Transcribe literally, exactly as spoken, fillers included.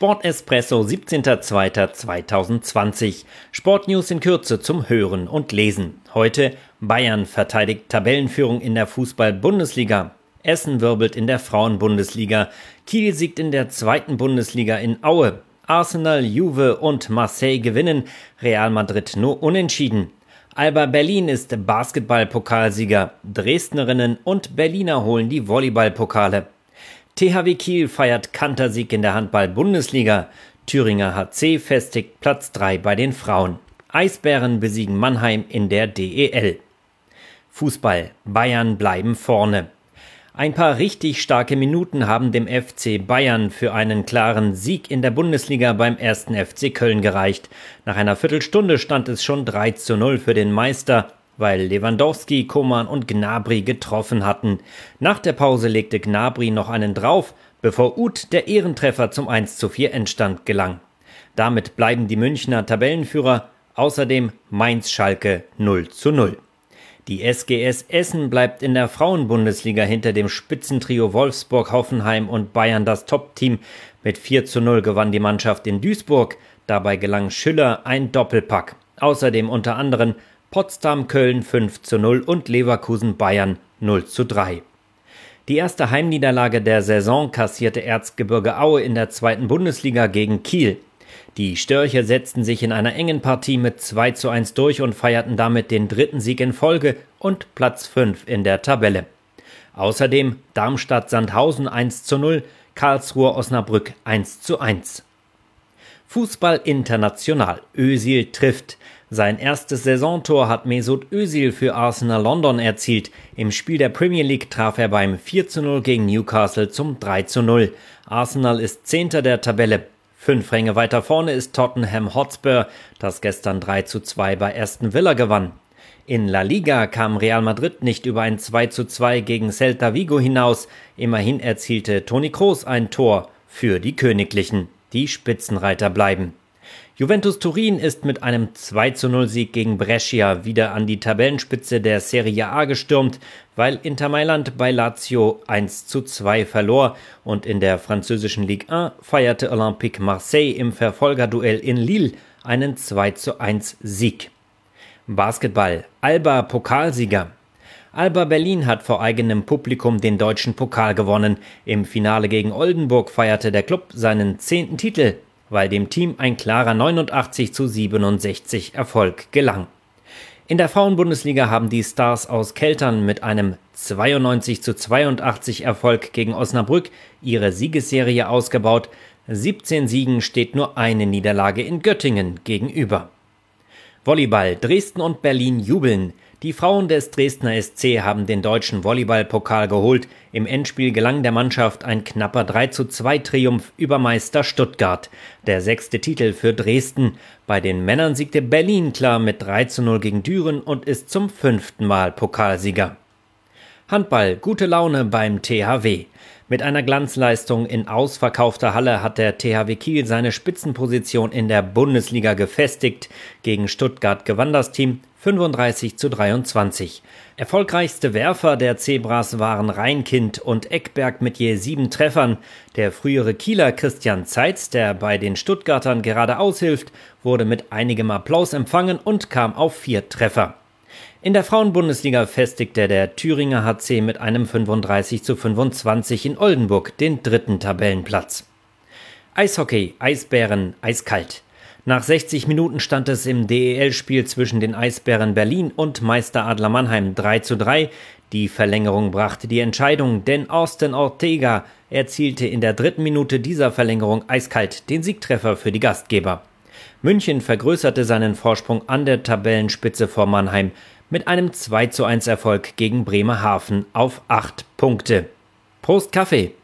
Sportespresso, siebzehnter zweiter zweitausendzwanzig. Sportnews in Kürze zum Hören und Lesen. Heute: Bayern verteidigt Tabellenführung in der Fußball-Bundesliga. Essen wirbelt in der Frauen-Bundesliga. Kiel siegt in der zweiten Bundesliga in Aue. Arsenal, Juve und Marseille gewinnen. Real Madrid nur unentschieden. Alba Berlin ist Basketball-Pokalsieger. Dresdnerinnen und Berliner holen die Volleyball-Pokale. T H W Kiel feiert Kantersieg in der Handball-Bundesliga. Thüringer H C festigt Platz drei bei den Frauen. Eisbären besiegen Mannheim in der D E L. Fußball: Bayern bleiben vorne. Ein paar richtig starke Minuten haben dem F C Bayern für einen klaren Sieg in der Bundesliga beim ersten F C Köln gereicht. Nach einer Viertelstunde stand es schon drei zu null für den Meister, weil Lewandowski, Coman und Gnabry getroffen hatten. Nach der Pause legte Gnabry noch einen drauf, bevor Uth der Ehrentreffer zum eins zu vier Endstand gelang. Damit bleiben die Münchner Tabellenführer, außerdem Mainz-Schalke null zu null. Die S G S Essen bleibt in der Frauenbundesliga hinter dem Spitzentrio Wolfsburg, Hoffenheim und Bayern das Top-Team. Mit vier zu null gewann die Mannschaft in Duisburg. Dabei gelang Schüller ein Doppelpack. Außerdem unter anderem Potsdam Köln fünf zu null und Leverkusen Bayern null zu drei. Die erste Heimniederlage der Saison kassierte Erzgebirge Aue in der zweiten Bundesliga gegen Kiel. Die Störche setzten sich in einer engen Partie mit zwei zu eins durch und feierten damit den dritten Sieg in Folge und Platz fünf in der Tabelle. Außerdem Darmstadt-Sandhausen eins zu null, Karlsruhe-Osnabrück eins zu eins. Fußball international. Özil trifft. Sein erstes Saisontor hat Mesut Özil für Arsenal London erzielt. Im Spiel der Premier League traf er beim vier zu null gegen Newcastle zum drei zu null. Arsenal ist Zehnter der Tabelle. Fünf Ränge weiter vorne ist Tottenham Hotspur, das gestern drei zu zwei bei Aston Villa gewann. In La Liga kam Real Madrid nicht über ein zwei zu zwei gegen Celta Vigo hinaus. Immerhin erzielte Toni Kroos ein Tor für die Königlichen. Die Spitzenreiter bleiben. Juventus Turin ist mit einem zwei zu null Sieg gegen Brescia wieder an die Tabellenspitze der Serie A gestürmt, weil Inter Mailand bei Lazio eins zu zwei verlor, und in der französischen Ligue eins feierte Olympique Marseille im Verfolgerduell in Lille einen zwei zu eins Sieg. Basketball: Alba Pokalsieger. Alba Berlin hat vor eigenem Publikum den deutschen Pokal gewonnen. Im Finale gegen Oldenburg feierte der Klub seinen zehnten Titel, weil dem Team ein klarer neunundachtzig zu siebenundsechzig Erfolg gelang. In der Frauenbundesliga haben die Stars aus Keltern mit einem zweiundneunzig zu zweiundachtzig Erfolg gegen Osnabrück ihre Siegesserie ausgebaut. siebzehn Siegen steht nur eine Niederlage in Göttingen gegenüber. Volleyball: Dresden und Berlin jubeln. Die Frauen des Dresdner S C haben den deutschen Volleyball-Pokal geholt. Im Endspiel gelang der Mannschaft ein knapper drei zu zwei Triumph über Meister Stuttgart. Der sechste Titel für Dresden. Bei den Männern siegte Berlin klar mit drei zu null gegen Düren und ist zum fünften Mal Pokalsieger. Handball: Gute Laune beim T H W. Mit einer Glanzleistung in ausverkaufter Halle hat der T H W Kiel seine Spitzenposition in der Bundesliga gefestigt. Gegen Stuttgart gewann das Team fünfunddreißig zu dreiundzwanzig. Erfolgreichste Werfer der Zebras waren Reinkind und Eckberg mit je sieben Treffern. Der frühere Kieler Christian Zeitz, der bei den Stuttgartern gerade aushilft, wurde mit einigem Applaus empfangen und kam auf vier Treffer. In der Frauenbundesliga festigte der Thüringer H C mit einem fünfunddreißig zu fünfundzwanzig in Oldenburg den dritten Tabellenplatz. Eishockey: Eisbären eiskalt. Nach sechzig Minuten stand es im D E L-Spiel zwischen den Eisbären Berlin und Meister Adler Mannheim drei zu drei. Die Verlängerung brachte die Entscheidung, denn Austin Ortega erzielte in der dritten Minute dieser Verlängerung eiskalt den Siegtreffer für die Gastgeber. München vergrößerte seinen Vorsprung an der Tabellenspitze vor Mannheim mit einem zwei zu eins Erfolg gegen Bremerhaven auf acht Punkte. Prost Kaffee!